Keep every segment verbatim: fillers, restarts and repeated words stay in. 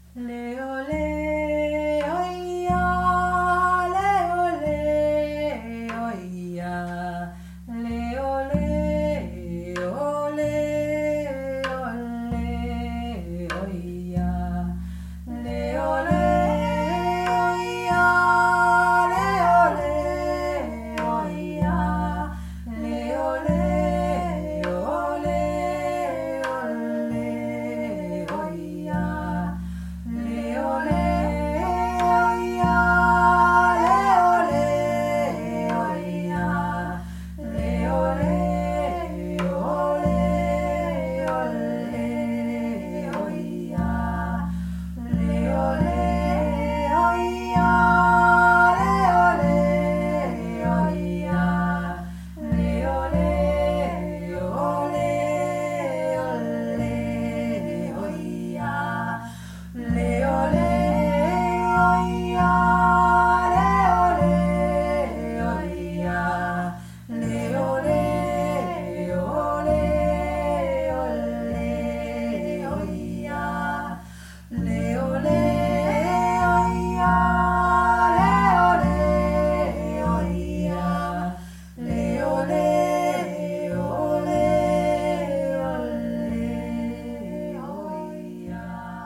Le ole, oia, le ole, oia, le ole, ole, ole, oia, le ole, oia, le ole, oia, le ole, ole, ole, oia. Le ole, oia, le ole, oia, le ole, ole, ole, oia, le ole, oia, le ole, oia, le ole, ole, ole, oia. Le ole, oia, le ole, oia, le ole, ole, ole, oia, le ole, oia, le ole, oia, le ole, ole, ole, oia.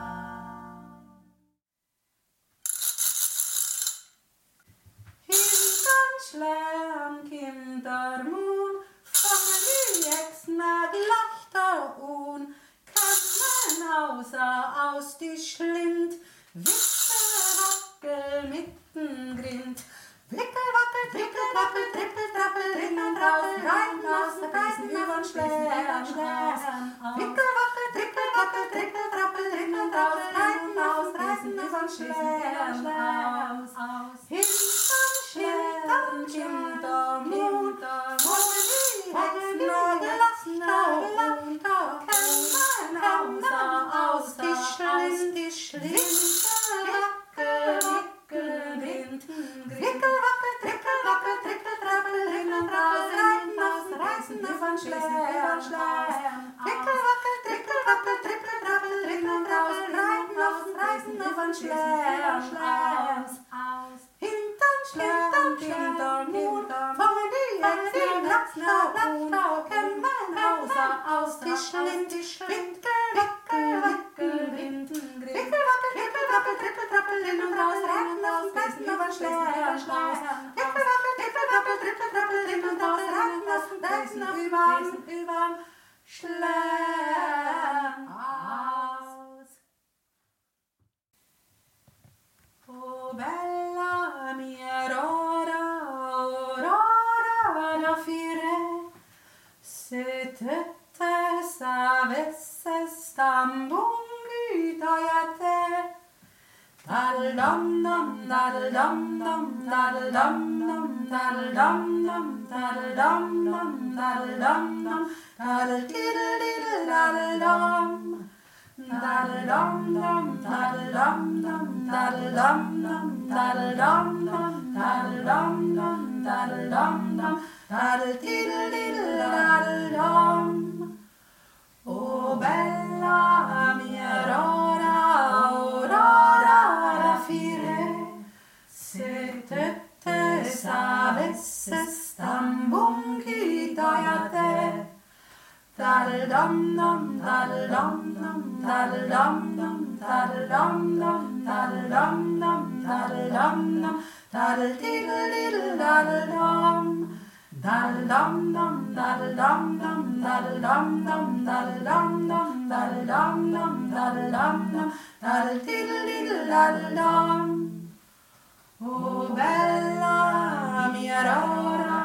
Hinterm Schlern Kindermun, fangen die Exner Gleichter un, kann außer aus die Schlind, Wickel, mitten Grind. Wickel, wackel, trickel, wappel, trippel, trappel, drin und raus, rein, aus, reißen übern Schlern, Schlern, Wickel, wackel, trickel, wappel, trippel, trappel, drin und raus, rein, aus, reißen übern Schlern, aus, aus. Hinterm Schlern, Kindermund, wo die Hexner Gleichter unter, kann außer aus die Schlind, die Schlind, Wickel, Wickel, Grind, Wickel, wackel, trickel, wappel, trippel, trappel, drin und raus, rein, aus, reißen übern Schlern, Schlern, Wickel, wackel, trickel, wappel, trippel, trappel, drin und raus, rein, aus, reißen übern Schlern, Schlern, aus. Hinterm Schlern, Kindermund, fangen die Hexen, Latzner, Latzner, kämmen außer aus die Schlind, die Schlind, Wickel, Wickel, Grind, Wickel, wackel, trickel, wappel, trippel, trappel, drin und raus, rein, aus, reißen übern Schlern, Schlern, Wickel, wackel, trickel, wappel, trippel, trappel, drin und raus, rein, aus, reißen übern, übern Schlern, aus. Oh bella mia aurora, aurora da fire, se te te savesse stambungita ja te, dal-dam-dam, dal-dam-dam, dal-dam-dam, dal-dam-dam, dal-dam-dam, dal-dam-dam, dal-diddle-diddle-dal-dam. Dal-dam-dam, dal-dam-dam, dal-dam-dam, dal-dam-dam, dal-dam-dam, dal-dam-dam, dal-diddle-diddle-dal-dam. Oh bella mia aurora, aurora da fire, se te te savesse stambungita ja te, dal-dam-dam, dal-dam-dam, dal-dam-dam, dal-dam-dam, dal-dam-dam, dal-dam-dam, dal-diddle-diddle-dal-dam. Dal-dam-dam, dal-dam-dam, dal-dam-dam, dal-dam-dam, dal-dam-dam, dal-dam-dam, dal-diddle-diddle-dal-dam. Oh bella mia aurora,